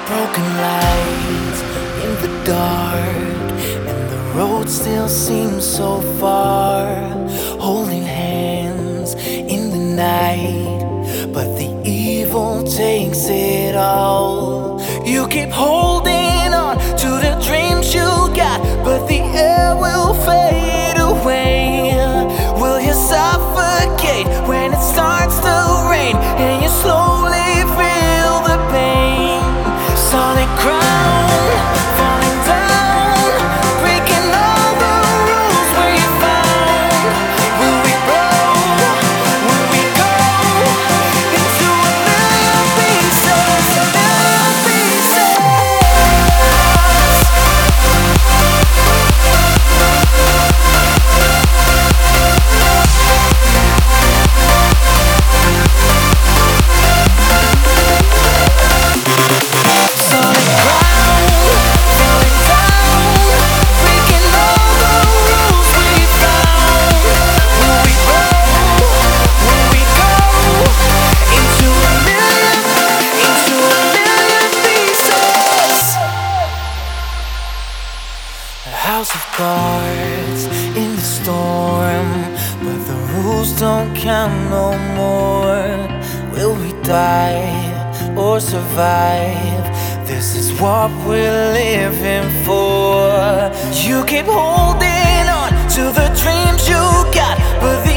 Broken lights in the dark, and the road still seems so far. Holding hands in the night, but the evil takes it all. You keep holding on to the dreams you got, but the air will fade away. Will you suffocate when it starts to rain and you slowly feel the pain? Solid ground, falling down, breaking all the rules we found. Will we grow? Will we go into a million pieces? A million pieces. House of cards in the storm, but the rules don't count no more. Will we die or survive? This is what we're living for. You keep holding on to the dreams you got, but